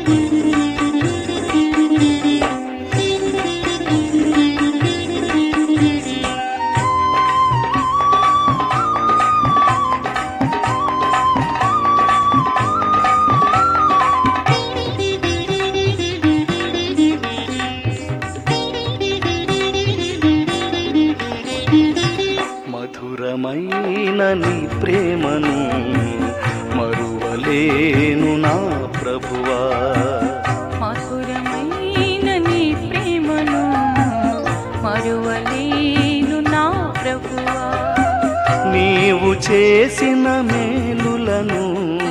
మధురమైన నీ ప్రేమను మరువలేను నా ప్రభువా. మధురమైన నీ ప్రేమను మరువలేను నా ప్రభువా. నీవు చేసిన మేలులను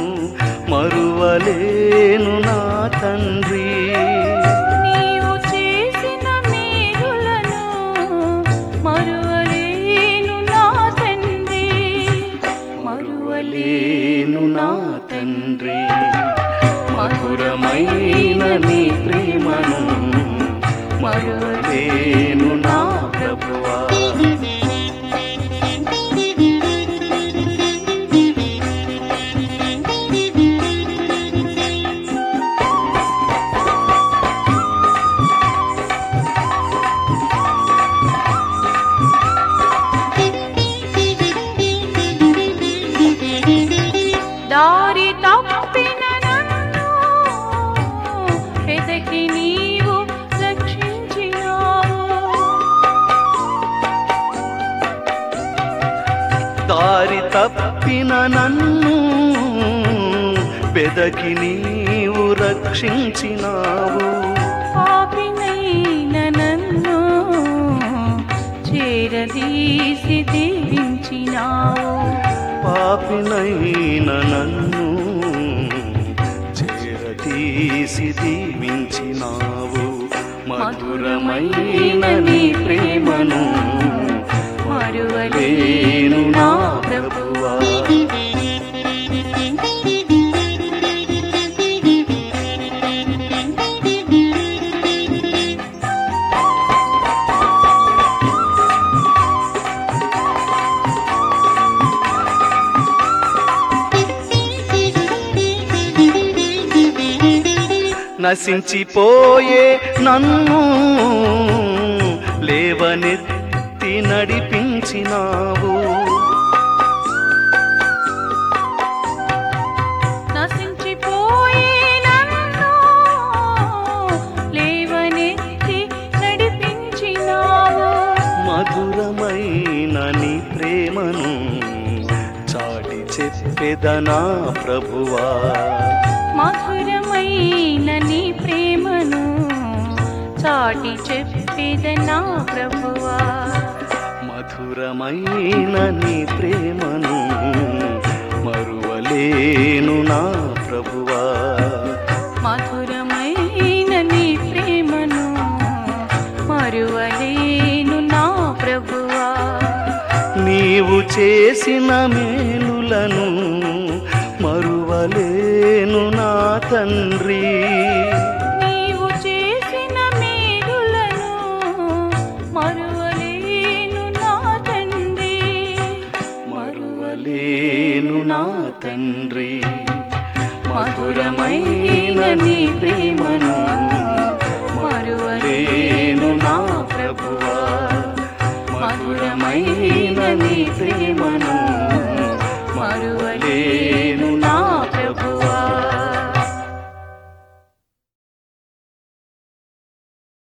మరువలేను నా తండ్రి. నీవు చేసిన మేలులను మరువలేను నా తండ్రి. మరువలేను నా తండ్రి. మధురమైన నీ ప్రేమను మరువలేను నా ప్రభువా. దారి తప్పిన నన్ను వెతికి నీవు రక్షించినావు. దారి తప్పిన నన్ను వెదకి నీవు రక్షించినావు. పాపినైన నన్ను చేరదీసి దీవించినావు. పాపినైన నన్ను చేరదీసి దీవించినావు. మధురమైన నీ ప్రేమను మరువలేను నా ప్రభువా. నశించిపోయే నన్ను లేవనెత్తి నడిపించినావు. నశించిపోయే నన్ను లేవనెత్తి నడిపించినావు. మధురమైన నీ ప్రేమను చాటి చెప్పెదనా ప్రభువా. మధురమైన నీ ప్రేమను చాటి చెప్పెదనా ప్రభువా. మధురమైన నీ ప్రేమను మరువలేను నా ప్రభువా. మధురమైన నీ ప్రేమను మరువలేను నా ప్రభువా. నీవు చేసిన మేలులను మరువలేను నా తండ్రి. నీవు చేసిన మేలులను మరువలేను నా తండ్రి. మరువలేను నా తండ్రి. మధురమైన నీ ప్రేమను మరువలేను నా ప్రభువా. మధురమైన నీ ప్రేమను మరువలేను నా